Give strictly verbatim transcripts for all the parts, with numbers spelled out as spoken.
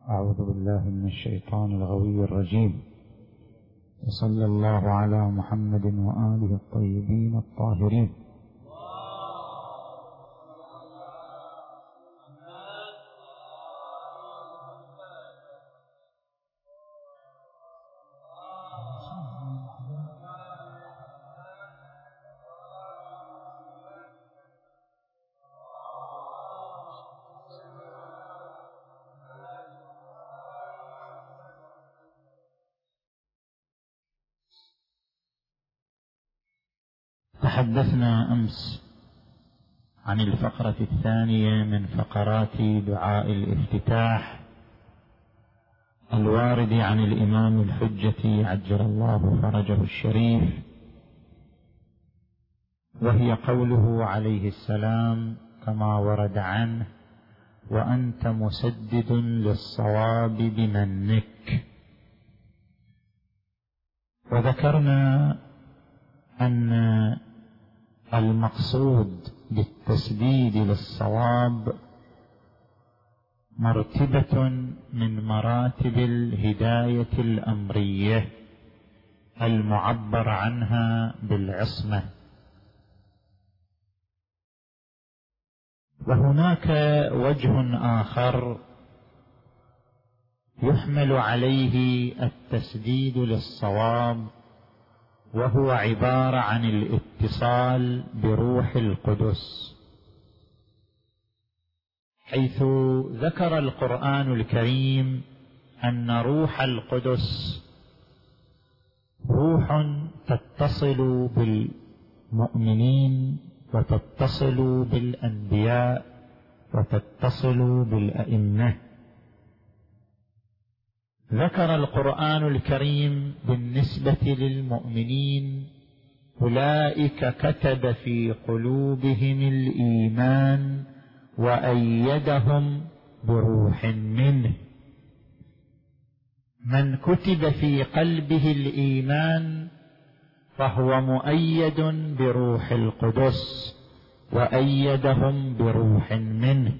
أعوذ بالله من الشيطان الغوي الرجيم، وصلى الله على محمد وآله الطيبين الطاهرين. تحدثنا أمس عن الفقرة الثانية من فقرات دعاء الافتتاح الوارد عن الإمام الحجة عجل الله فرجه الشريف، وهي قوله عليه السلام كما ورد عنه: وأنت مسدد للصواب بمنك. وذكرنا أن المقصود بالتسديد للصواب مرتبة من مراتب الهداية الأمرية المعبر عنها بالعصمة، وهناك وجه آخر يحمل عليه التسديد للصواب، وهو عبارة عن الاتصال بروح القدس، حيث ذكر القرآن الكريم أن روح القدس روح تتصل بالمؤمنين وتتصل بالأنبياء وتتصل بالأئمة. ذكر القرآن الكريم بالنسبة للمؤمنين: أولئك كتب في قلوبهم الإيمان وأيدهم بروح منه. من كتب في قلبه الإيمان فهو مؤيد بروح القدس وأيدهم بروح منه.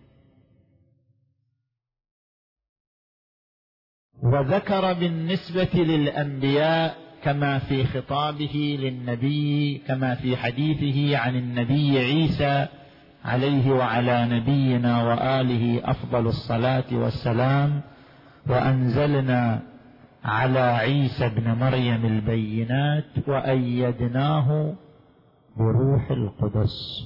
وذكر بالنسبة للأنبياء كما في خطابه للنبي، كما في حديثه عن النبي عيسى عليه وعلى نبينا وآله أفضل الصلاة والسلام: وأنزلنا على عيسى ابن مريم البينات وأيدناه بروح القدس.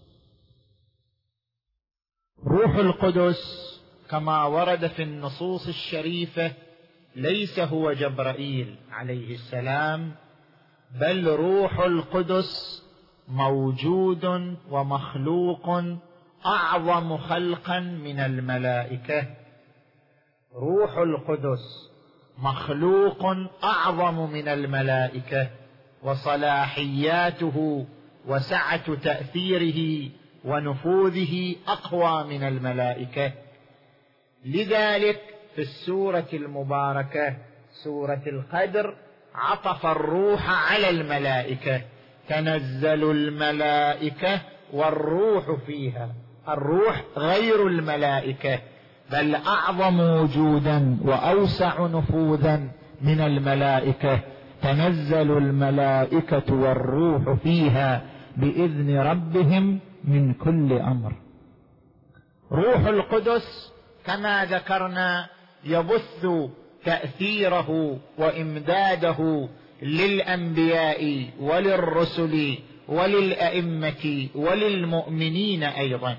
روح القدس كما ورد في النصوص الشريفة ليس هو جبرائيل عليه السلام، بل روح القدس موجود ومخلوق أعظم خلقا من الملائكة. روح القدس مخلوق أعظم من الملائكة، وصلاحياته وسعة تأثيره ونفوذه أقوى من الملائكة. لذلك في السورة المباركة سورة القدر عطف الروح على الملائكة: تنزل الملائكة والروح فيها. الروح غير الملائكة، بل أعظم وجودا وأوسع نفوذا من الملائكة. تنزل الملائكة والروح فيها بإذن ربهم من كل أمر. روح القدس كما ذكرنا يبث تأثيره وإمداده للأنبياء وللرسل وللأئمة وللمؤمنين أيضا.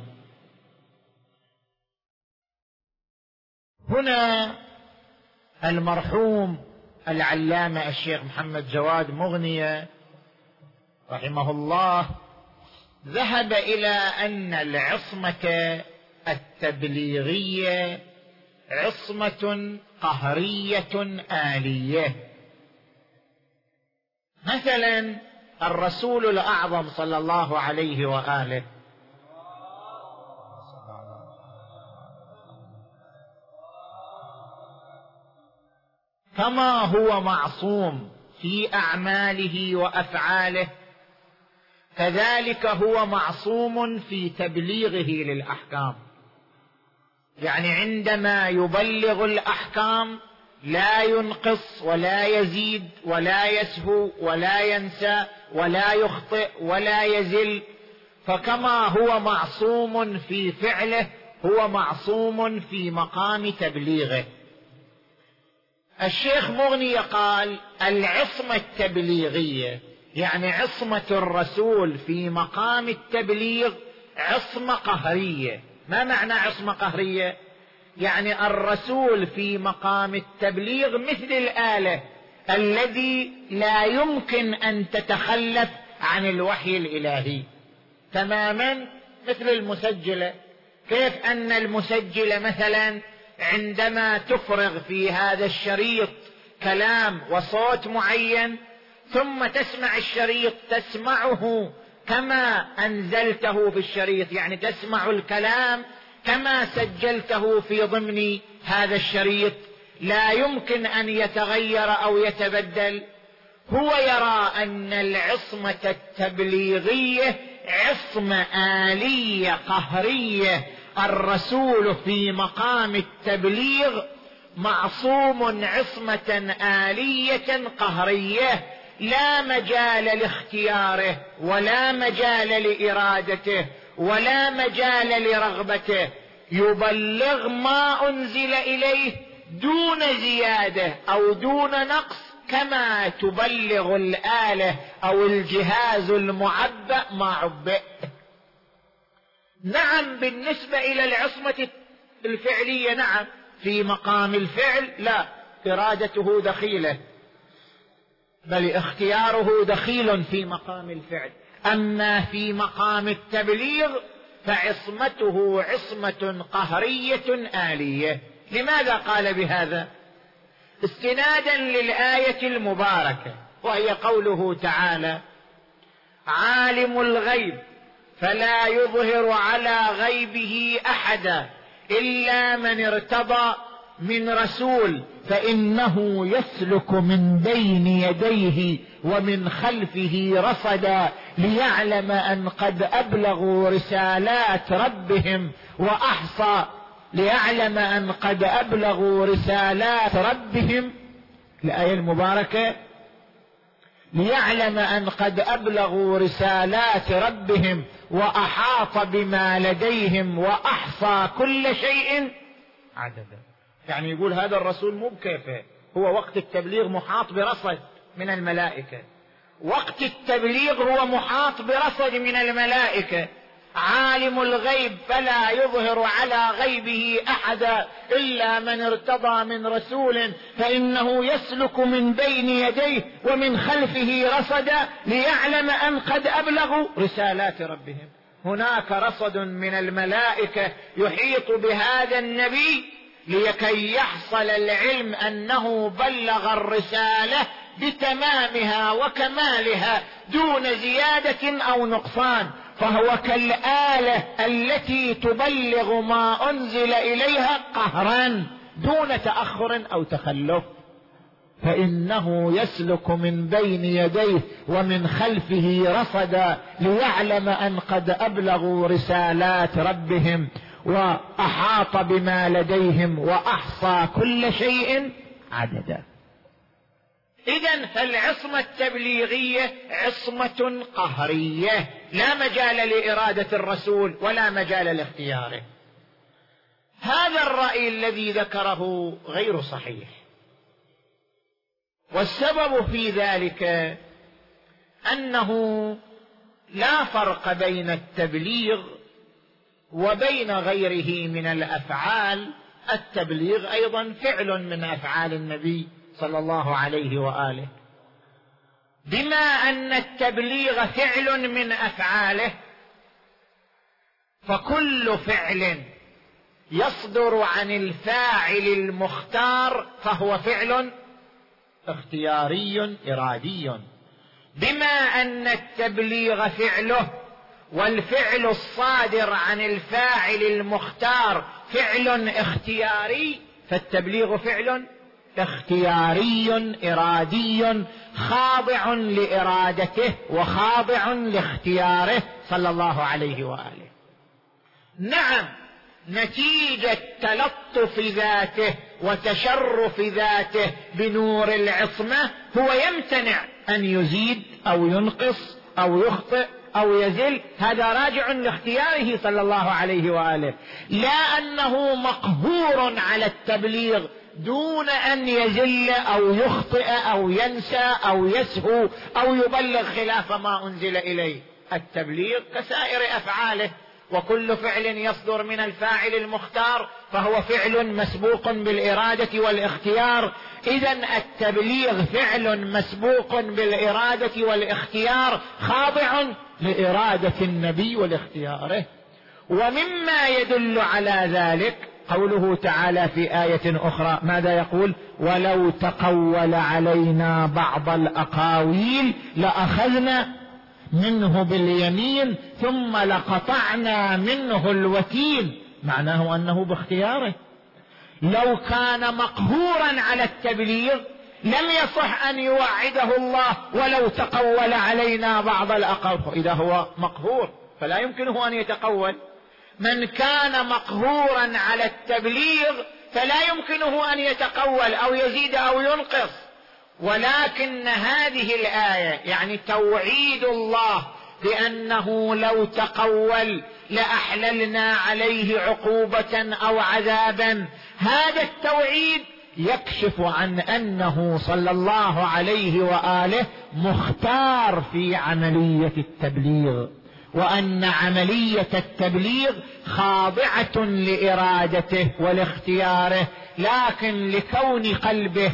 هنا المرحوم العلامة الشيخ محمد جواد مغنية رحمه الله ذهب إلى أن العصمة التبليغية عصمة قهرية آلية. مثلا الرسول الأعظم صلى الله عليه وآله كما هو معصوم في أعماله وأفعاله، كذلك هو معصوم في تبليغه للأحكام. يعني عندما يبلغ الأحكام لا ينقص ولا يزيد ولا يسهو ولا ينسى ولا يخطئ ولا يزل، فكما هو معصوم في فعله هو معصوم في مقام تبليغه. الشيخ مغني قال العصمة التبليغية يعني عصمة الرسول في مقام التبليغ عصمة قهرية. ما معنى عصمة قهرية؟ يعني الرسول في مقام التبليغ مثل الآلة الذي لا يمكن أن تتخلف عن الوحي الإلهي تماما، مثل المسجلة. كيف أن المسجلة مثلا عندما تفرغ في هذا الشريط كلام وصوت معين ثم تسمع الشريط تسمعه كما أنزلته في الشريط، يعني تسمع الكلام كما سجلته في ضمن هذا الشريط، لا يمكن أن يتغير أو يتبدل. هو يرى أن العصمة التبليغية عصمة آلية قهرية، الرسول في مقام التبليغ معصوم عصمة آلية قهرية، لا مجال لاختياره ولا مجال لإرادته ولا مجال لرغبته، يبلغ ما أنزل إليه دون زيادة أو دون نقص، كما تبلغ الآلة أو الجهاز المعبأ ما عبئ. نعم بالنسبة إلى العصمة الفعلية نعم، في مقام الفعل لا، إرادته دخيلة بل اختياره دخيل في مقام الفعل. أما في مقام التبليغ فعصمته عصمة قهرية آلية. لماذا قال بهذا؟ استنادا للآية المباركة وهي قوله تعالى عالم الغيب فلا يظهر على غيبه أحدا إلا من ارتضى من رسول فإنه يسلك من بين يديه ومن خلفه رصدا ليعلم أن قد أبلغوا رسالات ربهم وأحصى ليعلم أن قد أبلغوا رسالات ربهم. الآية المباركة ليعلم أن قد أبلغوا رسالات ربهم وأحاط بما لديهم وأحصى كل شيء عددا. يعني يقول هذا الرسول مو بكيفه، هو وقت التبليغ محاط برصد من الملائكة، وقت التبليغ هو محاط برصد من الملائكة. عالم الغيب فلا يظهر على غيبه أحدا إلا من ارتضى من رسول فإنه يسلك من بين يديه ومن خلفه رصدا ليعلم أن قد أبلغوا رسالات ربهم. هناك رصد من الملائكة يحيط بهذا النبي لكي يحصل العلم أنه بلغ الرسالة بتمامها وكمالها دون زيادة أو نقصان، فهو كالآلة التي تبلغ ما أنزل إليها قهرا دون تأخر أو تخلف. فإنه يسلك من بين يديه ومن خلفه رصدا ليعلم أن قد أبلغوا رسالات ربهم وأحاط بما لديهم وأحصى كل شيء عددا. إذن فالعصمة التبليغية عصمة قهرية لا مجال لإرادة الرسول ولا مجال لاختياره. هذا الرأي الذي ذكره غير صحيح، والسبب في ذلك أنه لا فرق بين التبليغ وبين غيره من الأفعال. التبليغ أيضا فعل من أفعال النبي صلى الله عليه وآله. بما أن التبليغ فعل من أفعاله فكل فعل يصدر عن الفاعل المختار فهو فعل اختياري إرادي. بما أن التبليغ فعله والفعل الصادر عن الفاعل المختار فعل اختياري فالتبليغ فعل اختياري إرادي خاضع لإرادته وخاضع لاختياره صلى الله عليه وآله. نعم نتيجة تلطف ذاته وتشرف ذاته بنور العصمة هو يمتنع أن يزيد أو ينقص أو يخطئ أو يزل، هذا راجع لاختياره صلى الله عليه وآله، لا أنه مقهور على التبليغ دون أن يزل أو يخطئ أو ينسى أو يسهو أو يبلغ خلاف ما أنزل إليه. التبليغ كسائر أفعاله، وكل فعل يصدر من الفاعل المختار فهو فعل مسبوق بالإرادة والاختيار. إذن التبليغ فعل مسبوق بالإرادة والاختيار خاضع لإرادة النبي والاختياره. ومما يدل على ذلك قوله تعالى في آية أخرى، ماذا يقول؟ ولو تقول علينا بعض الأقاويل لأخذنا منه باليمين ثم لقطعنا منه الوتين، معناه أنه باختياره. لو كان مقهورا على التبليغ لم يصح أن يوعده الله ولو تقول علينا بعض الأقاويل، إذا هو مقهور فلا يمكنه أن يتقول. من كان مقهورا على التبليغ فلا يمكنه أن يتقول أو يزيد أو ينقص. ولكن هذه الآية يعني توعيد الله بأنه لو تقول لأحللنا عليه عقوبة أو عذابا، هذا التوعيد يكشف عن أنه صلى الله عليه وآله مختار في عملية التبليغ، وأن عملية التبليغ خاضعة لإرادته ولاختياره، لكن لكون قلبه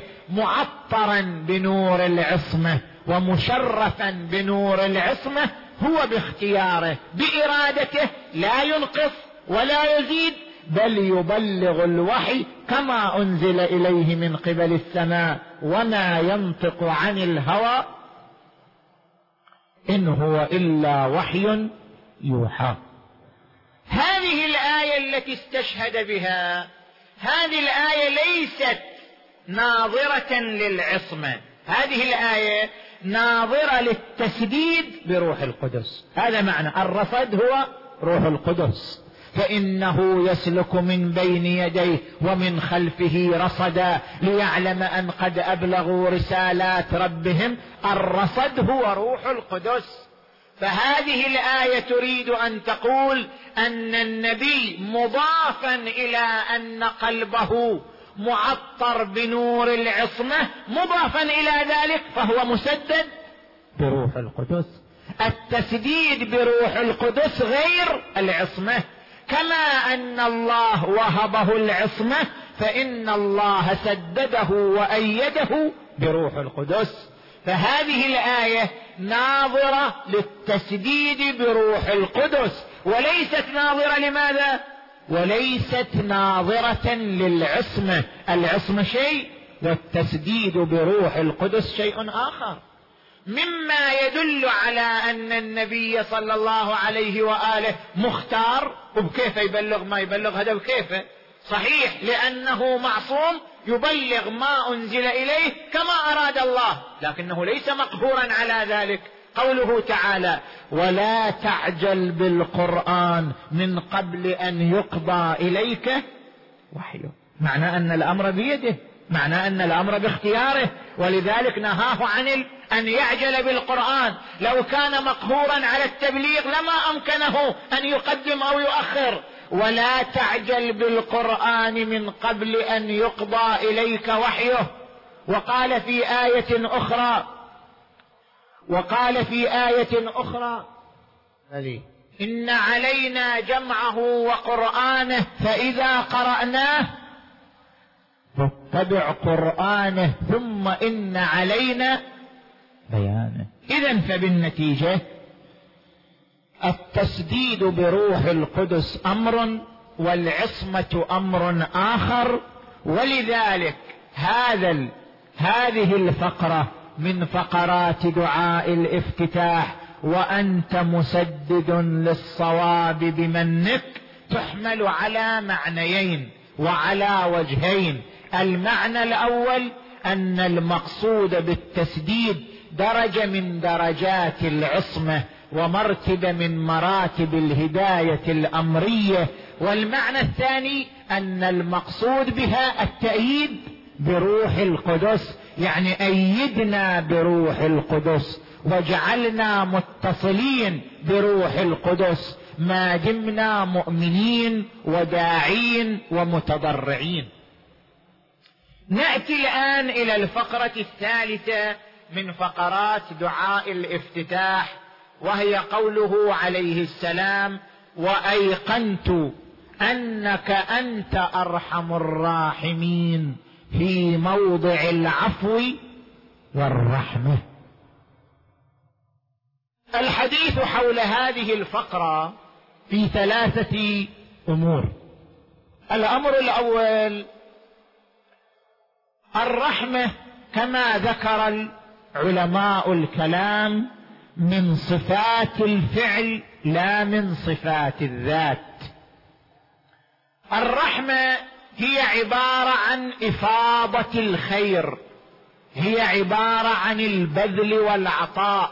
معطرا بنور العصمة ومشرفا بنور العصمة هو باختياره بإرادته لا ينقص ولا يزيد، بل يبلغ الوحي كما أنزل إليه من قبل السماء، وما ينطق عن الهوى إن هو إلا وحي يوحى. هذه الآية التي استشهد بها، هذه الآية ليست ناظرة للعصمة، هذه الآية ناظرة للتسديد بروح القدس. هذا معنى الرصد، هو روح القدس، فإنه يسلك من بين يديه ومن خلفه رصدا ليعلم أن قد أبلغوا رسالات ربهم. الرصد هو روح القدس. فهذه الآية تريد أن تقول أن النبي مضافا إلى أن قلبه معطر بنور العصمة، مضافا إلى ذلك فهو مسدد بروح القدس. التسديد بروح القدس غير العصمة، كما أن الله وهبه العصمة فإن الله سدده وأيده بروح القدس. فهذه الآية ناظرة للتسديد بروح القدس، وليست ناظرة لماذا؟ وليست ناظرة للعصمة. العصمة شيء والتسديد بروح القدس شيء آخر. مما يدل على أن النبي صلى الله عليه وآله مختار، وبكيف يبلغ ما يبلغ، هذا بكيفه صحيح لأنه معصوم يبلغ ما أنزل إليه كما أراد الله، لكنه ليس مقهورا على ذلك. قوله تعالى ولا تعجل بالقرآن من قبل أن يقضى إليك وحيه، معنى أن الأمر بيده، معنى أن الأمر باختياره، ولذلك نهاه عن أن يعجل بالقرآن. لو كان مقهورا على التبليغ لما أمكنه أن يقدم أو يؤخر. ولا تعجل بالقرآن من قبل أن يقضى إليك وحيه. وقال في آية أخرى وقال في آية أخرى إن علينا جمعه وقرآنه فإذا قرأناه فاتبع قرآنه ثم إن علينا بيانه. إذن فبالنتيجة التسديد بروح القدس أمر والعصمة أمر آخر. ولذلك هذا هذه الفقرة من فقرات دعاء الافتتاح وأنت مسدد للصواب بمنك تحمل على معنيين وعلى وجهين. المعنى الأول أن المقصود بالتسديد درجة من درجات العصمة ومرتبة من مراتب الهداية الأمرية، والمعنى الثاني أن المقصود بها التأييد بروح القدس، يعني أيدنا بروح القدس وجعلنا متصلين بروح القدس ما دمنا مؤمنين وداعين ومتضرعين. نأتي الآن إلى الفقرة الثالثة من فقرات دعاء الافتتاح، وهي قوله عليه السلام: وأيقنت أنك أنت أرحم الراحمين في موضع العفو والرحمة. الحديث حول هذه الفقرة في ثلاثة أمور. الأمر الأول: الرحمة كما ذكر علماء الكلام من صفات الفعل لا من صفات الذات. الرحمة هي عبارة عن إفاضة الخير، هي عبارة عن البذل والعطاء،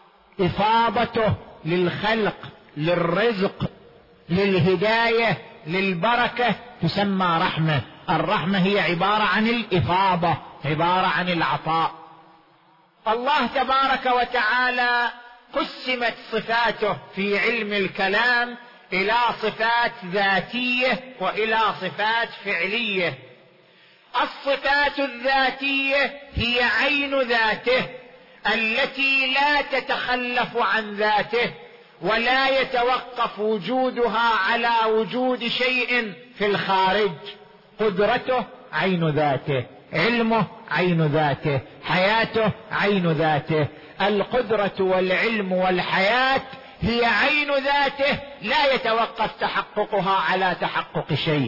إفاضته للخلق، للرزق، للهداية، للبركة، تسمى رحمة. الرحمة هي عبارة عن الإفاضة، عبارة عن العطاء. الله تبارك وتعالى قسمت صفاته في علم الكلام إلى صفات ذاتية وإلى صفات فعلية. الصفات الذاتية هي عين ذاته التي لا تتخلف عن ذاته ولا يتوقف وجودها على وجود شيء في الخارج. قدرته عين ذاته، علمه عين ذاته، حياته عين ذاته. القدرة والعلم والحياة هي عين ذاته لا يتوقف تحققها على تحقق شيء.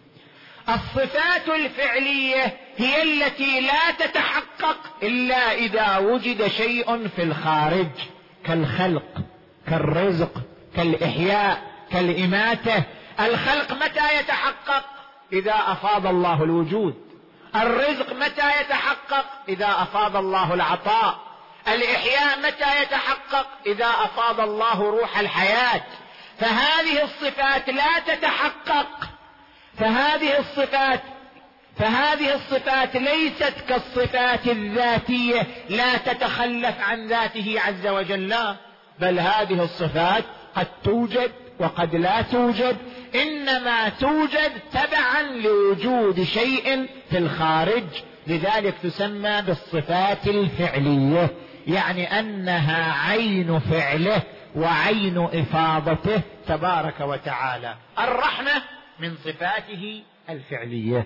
الصفات الفعلية هي التي لا تتحقق إلا إذا وجد شيء في الخارج، كالخلق، كالرزق، كالإحياء، كالإماتة. الخلق متى يتحقق؟ إذا أفاض الله الوجود. الرزق متى يتحقق؟ إذا أفاض الله العطاء. الإحياء متى يتحقق؟ إذا أفاض الله روح الحياة. فهذه الصفات لا تتحقق، فهذه الصفات فهذه الصفات ليست كالصفات الذاتية لا تتخلف عن ذاته عز وجل، بل هذه الصفات قد توجد وقد لا توجد، إنما توجد تبعا لوجود شيء في الخارج. لذلك تسمى بالصفات الفعلية، يعني أنها عين فعله وعين إفاضته تبارك وتعالى. الرحمة من صفاته الفعلية.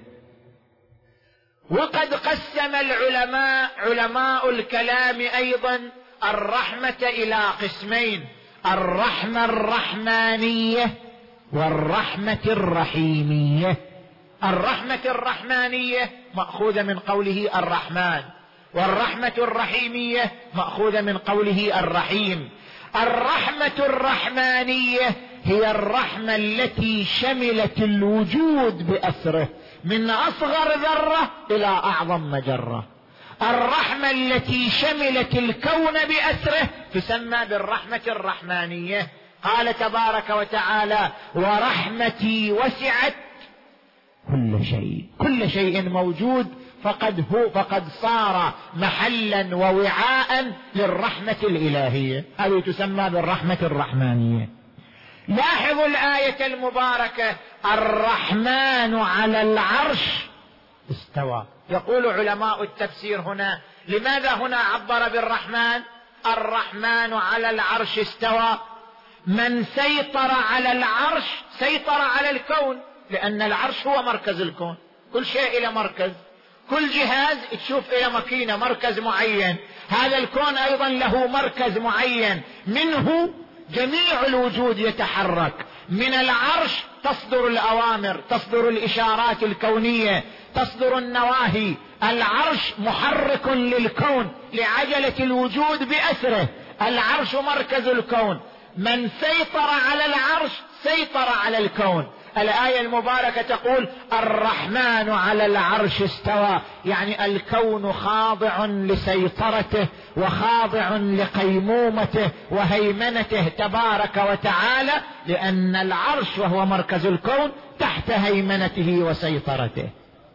وقد قسم العلماء علماء الكلام أيضا الرحمة إلى قسمين: الرحمة الرحمانية والرحمة الرحيمية. الرحمة الرحمانية مأخوذة من قوله الرحمن، والرحمة الرحيمية مأخوذة من قوله الرحيم. الرحمة الرحمانية هي الرحمة التي شملت الوجود بأسره من أصغر ذرة إلى أعظم مجرة. الرحمة التي شملت الكون بأسره تسمى بالرحمة الرحمانية. قال تبارك وتعالى: ورحمتي وسعت كل شيء. كل شيء موجود فقد هو فقد صار محلا ووعاء للرحمة الإلهية، هذه تسمى بالرحمة الرحمانية. لاحظوا الآية المباركة: الرحمن على العرش استوى. يقول علماء التفسير هنا: لماذا هنا عبر بالرحمن؟ الرحمن على العرش استوى. من سيطر على العرش سيطر على الكون، لأن العرش هو مركز الكون. كل شيء إلى مركز، كل جهاز تشوف إلى ماكينة مركز معين. هذا الكون أيضا له مركز معين، منه جميع الوجود يتحرك. من العرش تصدر الأوامر، تصدر الإشارات الكونية، تصدر النواهي. العرش محرك للكون، لعجلة الوجود بأسره. العرش مركز الكون. من سيطر على العرش سيطر على الكون. الآية المباركة تقول الرحمن على العرش استوى، يعني الكون خاضع لسيطرته وخاضع لقيمومته وهيمنته تبارك وتعالى، لأن العرش وهو مركز الكون تحت هيمنته وسيطرته.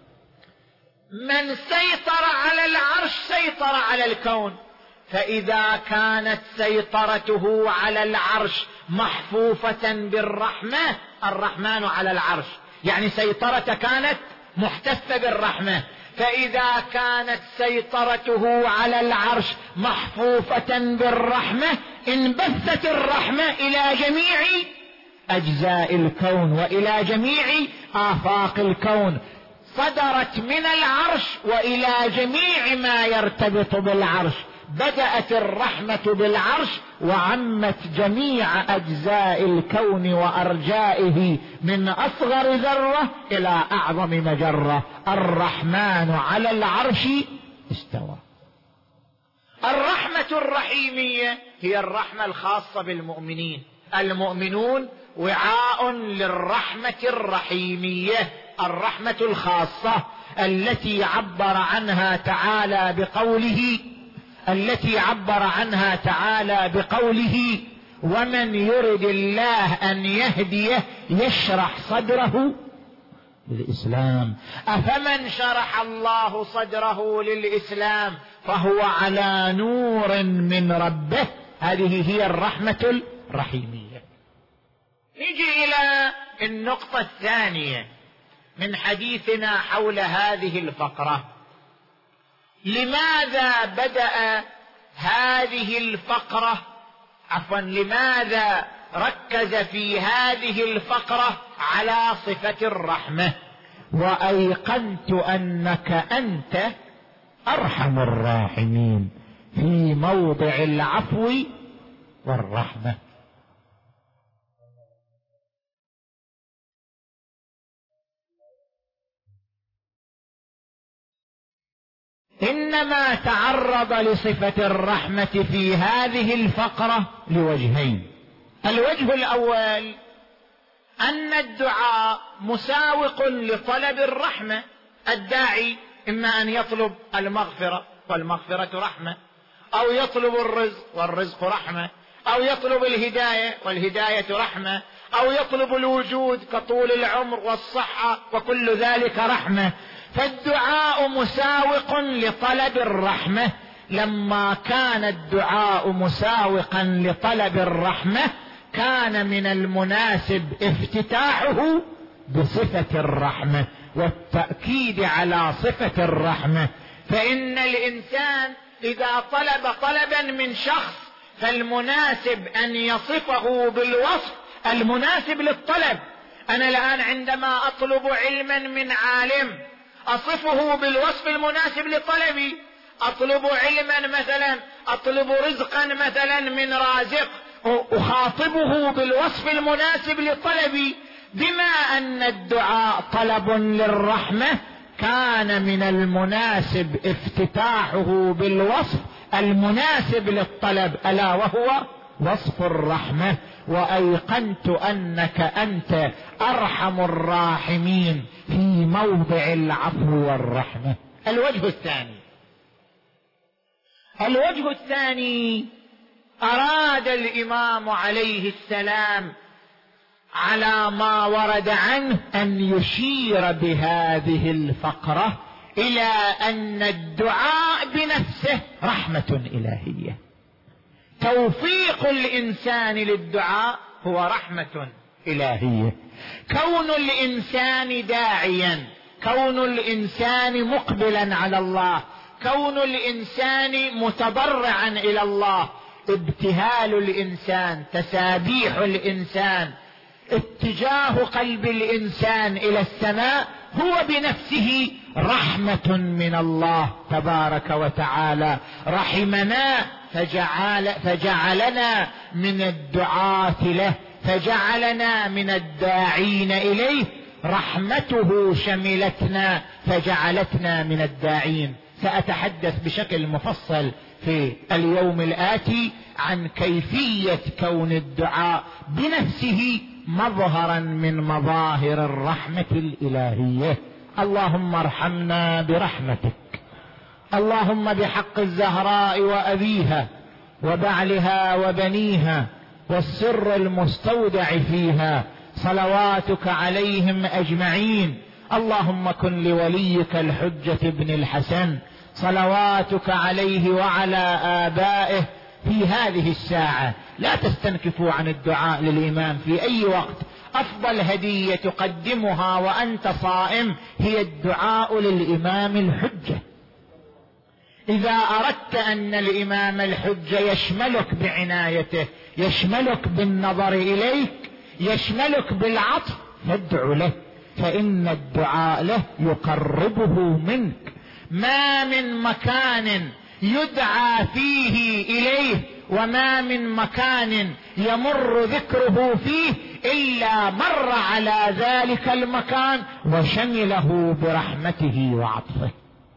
من سيطر على العرش سيطر على الكون، فإذا كانت سيطرته على العرش محفوفة بالرحمة، الرحمن على العرش يعني سيطرته كانت محتفة بالرحمة، فإذا كانت سيطرته على العرش محفوفة بالرحمة انبثت الرحمة إلى جميع أجزاء الكون وإلى جميع آفاق الكون، صدرت من العرش وإلى جميع ما يرتبط بالعرش، بدأت الرحمة بالعرش وعمت جميع أجزاء الكون وأرجائه من أصغر ذرة إلى أعظم مجرة. الرحمن على العرش استوى. الرحمة الرحيمية هي الرحمة الخاصة بالمؤمنين، المؤمنون وعاء للرحمة الرحيمية، الرحمة الخاصة التي عبر عنها تعالى بقوله التي عبر عنها تعالى بقوله ومن يرد الله أن يهديه يشرح صدره للإسلام. أفمن شرح الله صدره للإسلام فهو على نور من ربه. هذه هي الرحمة الرحيمية. نجي إلى النقطة الثانية من حديثنا حول هذه الفقرة. لماذا بدأ هذه الفقرة عفوا لماذا ركز في هذه الفقرة على صفة الرحمة؟ وأيقنت أنك أنت أرحم الراحمين في موضع العفو والرحمة. إنما تعرض لصفة الرحمة في هذه الفقرة لوجهين. الوجه الأول أن الدعاء مساوق لطلب الرحمة، الداعي إما أن يطلب المغفرة والمغفرة رحمة، أو يطلب الرزق والرزق رحمة، أو يطلب الهداية والهداية رحمة، أو يطلب الوجود كطول العمر والصحة وكل ذلك رحمة. فالدعاء مساوق لطلب الرحمة. لما كان الدعاء مساوقا لطلب الرحمة كان من المناسب افتتاحه بصفة الرحمة والتأكيد على صفة الرحمة. فإن الإنسان إذا طلب طلبا من شخص فالمناسب أن يصفه بالوصف المناسب للطلب. أنا الآن عندما أطلب علما من عالم أصفه بالوصف المناسب لطلبي. أطلب علما مثلا، أطلب رزقا مثلا من رازق، أخاطبه بالوصف المناسب لطلبي. بما أن الدعاء طلب للرحمة كان من المناسب افتتاحه بالوصف المناسب للطلب ألا وهو وصف الرحمة. وأيقنت أنك أنت أرحم الراحمين في موضع العفو والرحمة. الوجه الثاني الوجه الثاني أراد الإمام عليه السلام على ما ورد عنه أن يشير بهذه الفقرة إلى أن الدعاء بنفسه رحمة إلهية. توفيق الإنسان للدعاء هو رحمة إلهية. كون الإنسان داعيا، كون الإنسان مقبلا على الله، كون الإنسان متضرعا إلى الله، ابتهال الإنسان، تسابيح الإنسان، اتجاه قلب الإنسان إلى السماء هو بنفسه رحمة من الله تبارك وتعالى. رحمنا فجعل فجعلنا من الدعاة له، فجعلنا من الداعين إليه. رحمته شملتنا فجعلتنا من الداعين. سأتحدث بشكل مفصل في اليوم الآتي عن كيفية كون الدعاء بنفسه مظهرا من مظاهر الرحمة الإلهية. اللهم ارحمنا برحمتك. اللهم بحق الزهراء وأبيها وبعلها وبنيها والسر المستودع فيها صلواتك عليهم أجمعين. اللهم كن لوليك الحجة ابن الحسن صلواتك عليه وعلى آبائه في هذه الساعة. لا تستنكفوا عن الدعاء للإمام في أي وقت. أفضل هدية تقدمها وأنت صائم هي الدعاء للإمام الحجة. إذا أردت أن الإمام الحجة يشملك بعنايته، يشملك بالنظر إليك، يشملك بالعطف، فادع له، فإن الدعاء له يقربه منك. ما من مكان يدعى فيه إليه وما من مكان يمر ذكره فيه إلا مر على ذلك المكان وشمله برحمته وعطفه.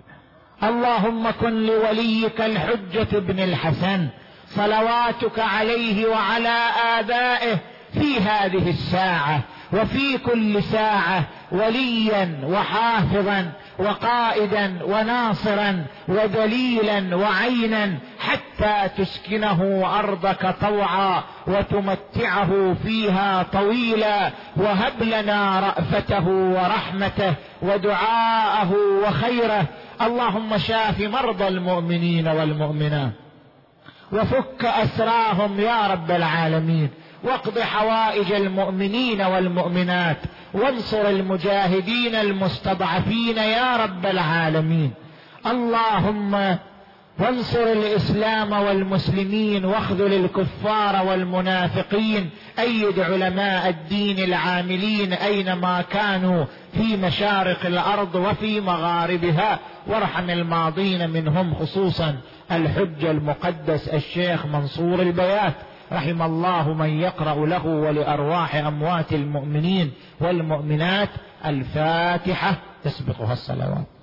اللهم كن لوليك الحجة ابن الحسن صلواتك عليه وعلى آبائه في هذه الساعة وفي كل ساعة وليا وحافظا وقائدا وناصرا ودليلا وعينا حتى تسكنه أرضك طوعا وتمتعه فيها طويلا. وهب لنا رأفته ورحمته ودعاءه وخيره. اللهم شاف مرضى المؤمنين والمؤمنات وفك أسراهم يا رب العالمين، واقض حوائج المؤمنين والمؤمنات، وانصر المجاهدين المستضعفين يا رب العالمين. اللهم وانصر الإسلام والمسلمين واخذل الكفار والمنافقين. أيد علماء الدين العاملين أينما كانوا في مشارق الأرض وفي مغاربها، وارحم الماضين منهم خصوصا الحج المقدس الشيخ منصور البيات رحم الله من يقرأ له ولأرواح أموات المؤمنين والمؤمنات. الفاتحة تسبقها الصلوات.